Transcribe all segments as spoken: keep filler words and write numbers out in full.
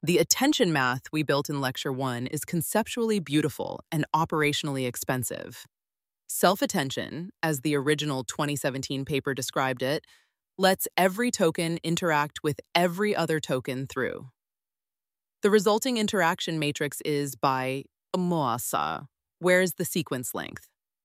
The attention math we built in Lecture one is conceptually beautiful and operationally expensive. Self-attention, as the original twenty seventeen paper described it, lets every token interact with every other token through. The resulting interaction matrix is by Moasa, where is the sequence length.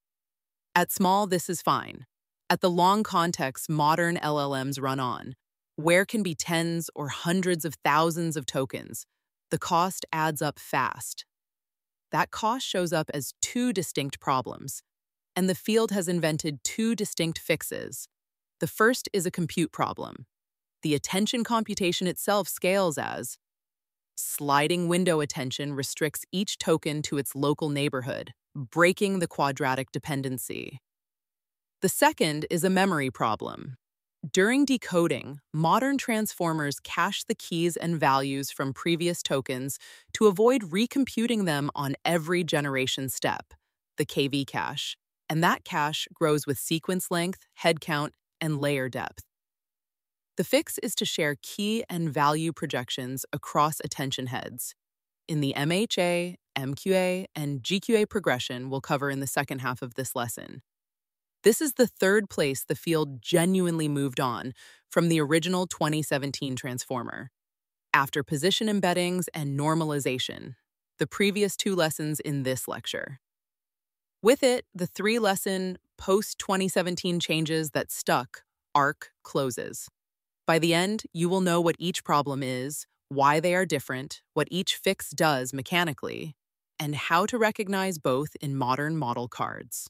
At small, this is fine. At the long context modern L L Ms run on, where can be tens or hundreds of thousands of tokens, the cost adds up fast. That cost shows up as two distinct problems, and the field has invented two distinct fixes. The first is a compute problem. The attention computation itself scales as sliding window attention restricts each token to its local neighborhood, breaking the quadratic dependency. The second is a memory problem. During decoding, modern transformers cache the keys and values from previous tokens to avoid recomputing them on every generation step, the K V cache, and that cache grows with sequence length, head count, and layer depth. The fix is to share key and value projections across attention heads. In the M H A, M Q A, and G Q A progression we'll cover in the second half of this lesson. This is the third place the field genuinely moved on from the original twenty seventeen transformer. After position embeddings and normalization, the previous two lessons in this lecture. With it, the three-lesson post twenty seventeen changes that stuck arc closes. By the end, you will know what each problem is, why they are different, what each fix does mechanically, and how to recognize both in modern model cards.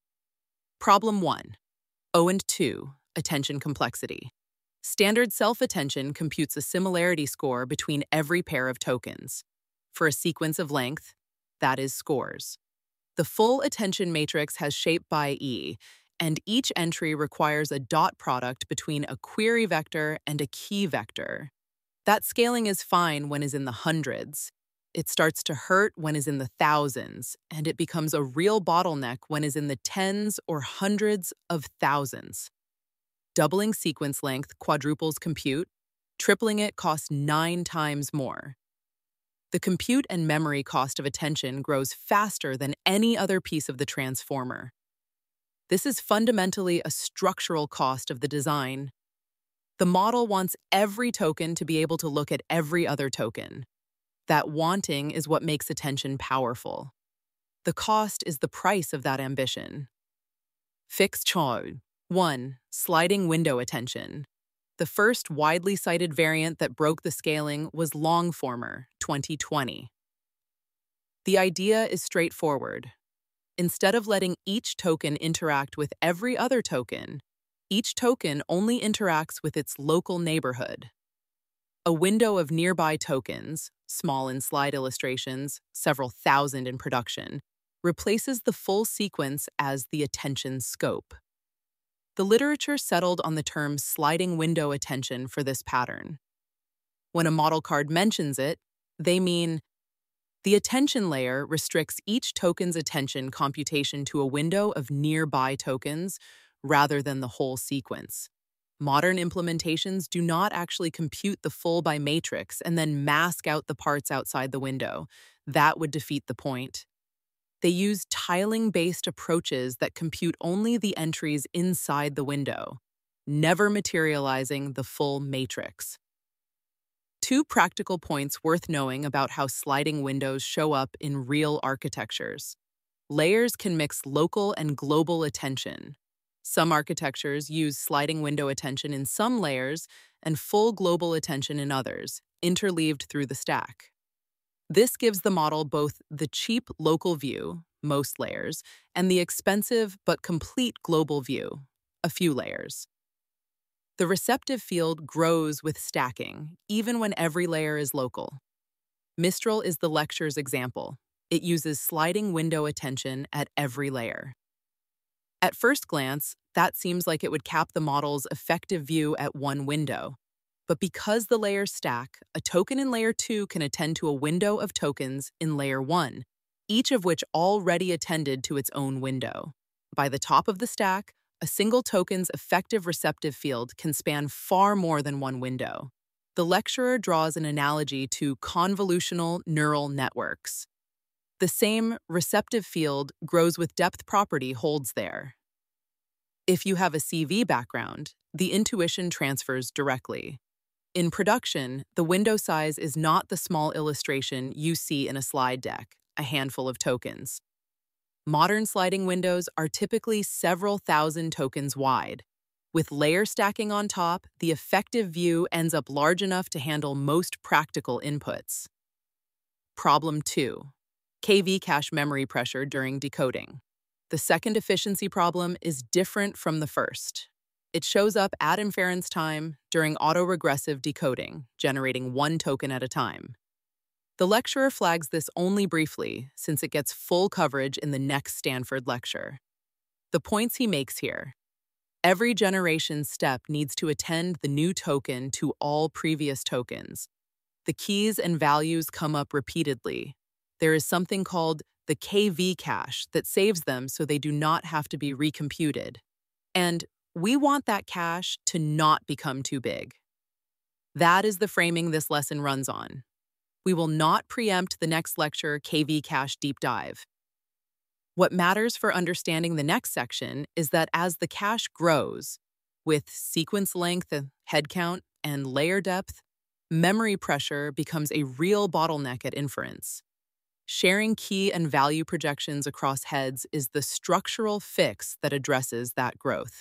Problem one. O and two, attention complexity. Standard self-attention computes a similarity score between every pair of tokens. For a sequence of length, that is scores. The full attention matrix has shape by E, and each entry requires a dot product between a query vector and a key vector. That scaling is fine when is in the hundreds. It starts to hurt when is in the thousands, and it becomes a real bottleneck when is in the tens or hundreds of thousands. Doubling sequence length quadruples compute, tripling it costs nine times more. The compute and memory cost of attention grows faster than any other piece of the transformer. This is fundamentally a structural cost of the design. The model wants every token to be able to look at every other token. That wanting is what makes attention powerful. The cost is the price of that ambition. Fix Chow. one. Sliding window attention. The first widely cited variant that broke the scaling was Longformer, twenty twenty. The idea is straightforward. Instead of letting each token interact with every other token, each token only interacts with its local neighborhood. A window of nearby tokens, small in slide illustrations, several thousand in production, replaces the full sequence as the attention scope. The literature settled on the term sliding window attention for this pattern. When a model card mentions it, they mean the attention layer restricts each token's attention computation to a window of nearby tokens rather than the whole sequence. Modern implementations do not actually compute the full by matrix and then mask out the parts outside the window. That would defeat the point. They use tiling-based approaches that compute only the entries inside the window, never materializing the full matrix. Two practical points worth knowing about how sliding windows show up in real architectures. Layers can mix local and global attention. Some architectures use sliding window attention in some layers and full global attention in others, interleaved through the stack. This gives the model both the cheap local view, most layers, and the expensive but complete global view, a few layers. The receptive field grows with stacking, even when every layer is local. Mistral is the lecture's example. It uses sliding window attention at every layer. At first glance, that seems like it would cap the model's effective view at one window. But because the layers stack, a token in layer two can attend to a window of tokens in layer one, each of which already attended to its own window. By the top of the stack, a single token's effective receptive field can span far more than one window. The lecturer draws an analogy to convolutional neural networks. The same receptive field grows with depth property holds there. If you have a C V background, the intuition transfers directly. In production, the window size is not the small illustration you see in a slide deck, a handful of tokens. Modern sliding windows are typically several thousand tokens wide. With layer stacking on top, the effective view ends up large enough to handle most practical inputs. Problem two. K V cache memory pressure during decoding. The second efficiency problem is different from the first. It shows up at inference time during autoregressive decoding, generating one token at a time. The lecturer flags this only briefly, since it gets full coverage in the next Stanford lecture. The points he makes here. Every generation step needs to attend the new token to all previous tokens. The keys and values come up repeatedly. There is something called the K V cache that saves them so they do not have to be recomputed. And we want that cache to not become too big. That is the framing this lesson runs on. We will not preempt the next lecture K V cache deep dive. What matters for understanding the next section is that as the cache grows, with sequence length, head count, and layer depth, memory pressure becomes a real bottleneck at inference. Sharing key and value projections across heads is the structural fix that addresses that growth.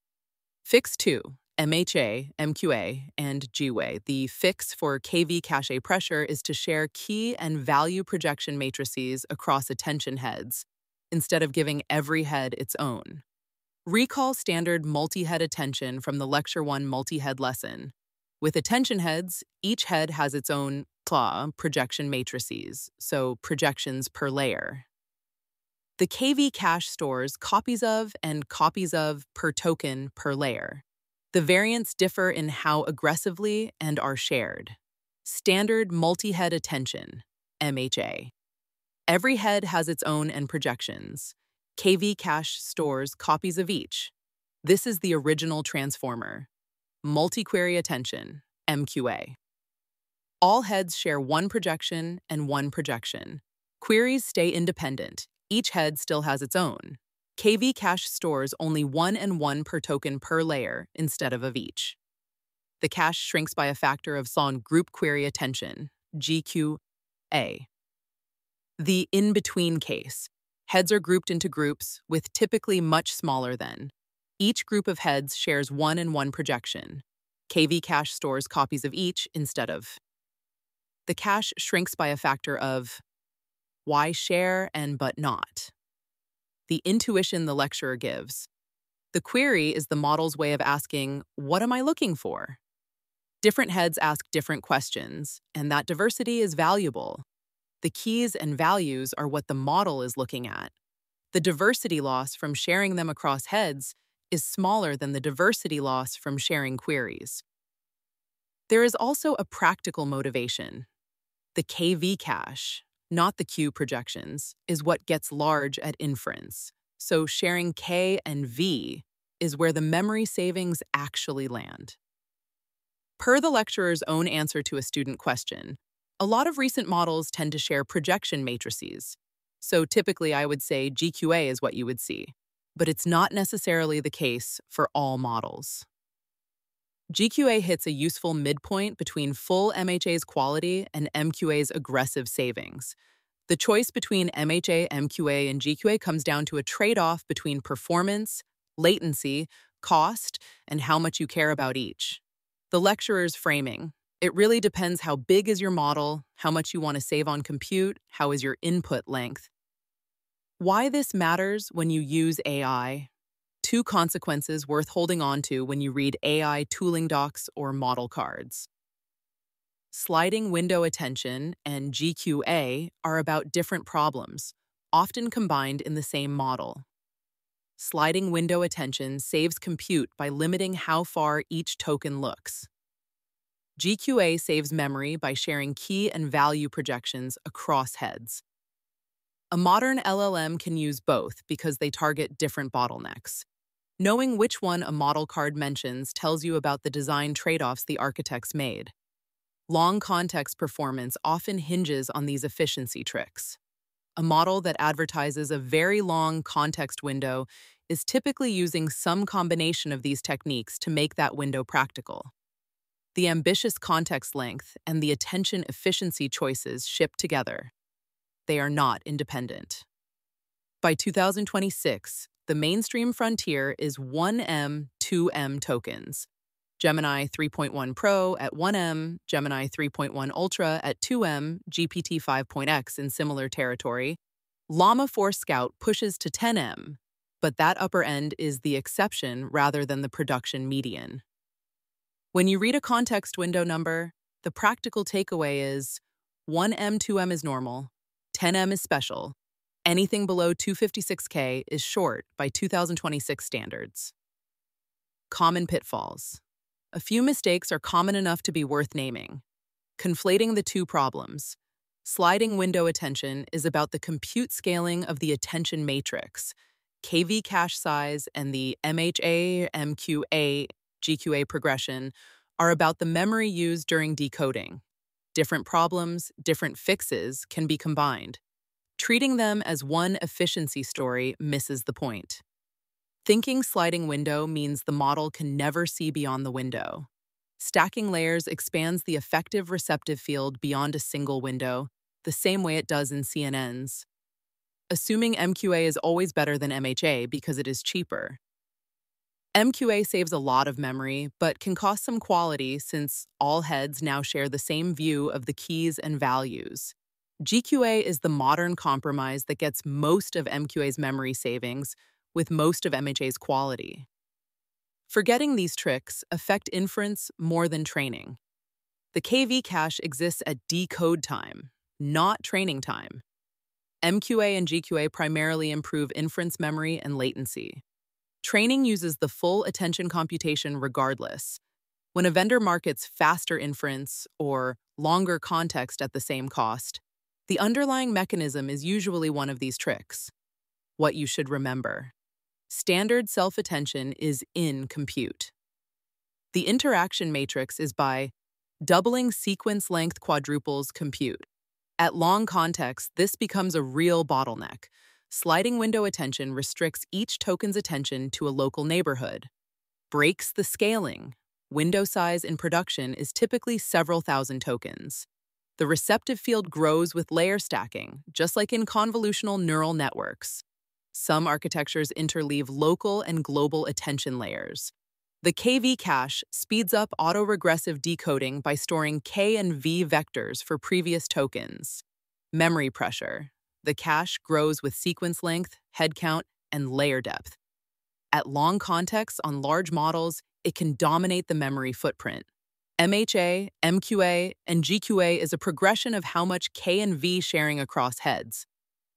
Fix two, M H A, M Q A, and G W A. The fix for K V cache pressure is to share key and value projection matrices across attention heads, instead of giving every head its own. Recall standard multi-head attention from the Lecture one multi-head lesson. With attention heads, each head has its own C L A projection matrices, so projections per layer. The K V cache stores copies of and copies of per token per layer. The variants differ in how aggressively and are shared. Standard multi-head attention, M H A. Every head has its own and projections. K V cache stores copies of each. This is the original transformer. Multi-query attention, M Q A. All heads share one projection and one projection. Queries stay independent. Each head still has its own. K V cache stores only one and one per token per layer instead of of each. The cache shrinks by a factor of S O N group query attention, G Q A. The in-between case. Heads are grouped into groups with typically much smaller than. Each group of heads shares one and one projection. K V cache stores copies of each instead of. The cache shrinks by a factor of why share and but not. The intuition the lecturer gives. The query is the model's way of asking, what am I looking for? Different heads ask different questions, and that diversity is valuable. The keys and values are what the model is looking at. The diversity loss from sharing them across heads is smaller than the diversity loss from sharing queries. There is also a practical motivation. The K V cache, not the Q projections, is what gets large at inference. So sharing K and V is where the memory savings actually land. Per the lecturer's own answer to a student question, a lot of recent models tend to share projection matrices. So typically I would say G Q A is what you would see, but it's not necessarily the case for all models. G Q A hits a useful midpoint between full M H A's quality and M Q A's aggressive savings. The choice between M H A, M Q A, and G Q A comes down to a trade-off between performance, latency, cost, and how much you care about each. The lecturer's framing. It really depends how big is your model, how much you want to save on compute, how is your input length. Why this matters when you use A I. Two consequences worth holding on to when you read A I tooling docs or model cards. Sliding window attention and G Q A are about different problems, often combined in the same model. Sliding window attention saves compute by limiting how far each token looks. G Q A saves memory by sharing key and value projections across heads. A modern L L M can use both because they target different bottlenecks. Knowing which one a model card mentions tells you about the design trade-offs the architects made. Long context performance often hinges on these efficiency tricks. A model that advertises a very long context window is typically using some combination of these techniques to make that window practical. The ambitious context length and the attention efficiency choices ship together. They are not independent. By two thousand twenty-six, the mainstream frontier is one M, two M tokens. Gemini three point one Pro at one M, Gemini three point one Ultra at two M, G P T five point X in similar territory. Llama four Scout pushes to ten M, but that upper end is the exception rather than the production median. When you read a context window number, the practical takeaway is one M, two M is normal, ten M is special. Anything below two hundred fifty-six K is short by two thousand twenty-six standards. Common pitfalls. A few mistakes are common enough to be worth naming. Conflating the two problems. Sliding window attention is about the compute scaling of the attention matrix. K V cache size and the M H A, M Q A, G Q A progression are about the memory used during decoding. Different problems, different fixes can be combined. Treating them as one efficiency story misses the point. Thinking sliding window means the model can never see beyond the window. Stacking layers expands the effective receptive field beyond a single window, the same way it does in C N Ns. Assuming M Q A is always better than M H A because it is cheaper. M Q A saves a lot of memory, but can cost some quality since all heads now share the same view of the keys and values. G Q A is the modern compromise that gets most of M Q A's memory savings, with most of M H A's quality. Forgetting these tricks affect inference more than training. The K V cache exists at decode time, not training time. M Q A and G Q A primarily improve inference memory and latency. Training uses the full attention computation regardless. When a vendor markets faster inference or longer context at the same cost, the underlying mechanism is usually one of these tricks. What you should remember. Standard self-attention is in compute. The interaction matrix is by doubling sequence length quadruples compute. At long context, this becomes a real bottleneck. Sliding window attention restricts each token's attention to a local neighborhood. Breaks the scaling. Window size in production is typically several thousand tokens. The receptive field grows with layer stacking, just like in convolutional neural networks. Some architectures interleave local and global attention layers. The K V cache speeds up autoregressive decoding by storing K and V vectors for previous tokens. Memory pressure. The cache grows with sequence length, head count, and layer depth. At long contexts on large models, it can dominate the memory footprint. M H A, M Q A, and G Q A is a progression of how much K and V sharing across heads.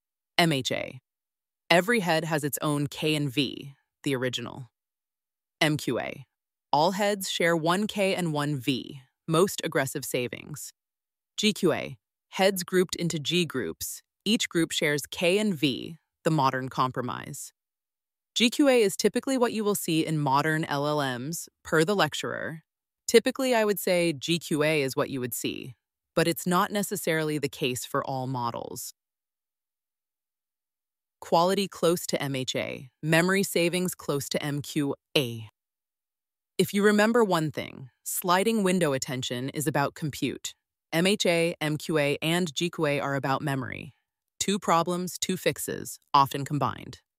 M H A. Every head has its own K and V, the original. M Q A. All heads share one K and one V, most aggressive savings. G Q A. Heads grouped into G groups. Each group shares K and V, the modern compromise. G Q A is typically what you will see in modern L L Ms, per the lecturer. Typically, I would say G Q A is what you would see, but it's not necessarily the case for all models. Quality close to M H A, memory savings close to M Q A. If you remember one thing, sliding window attention is about compute. M H A, M Q A, and G Q A are about memory. Two problems, two fixes, often combined.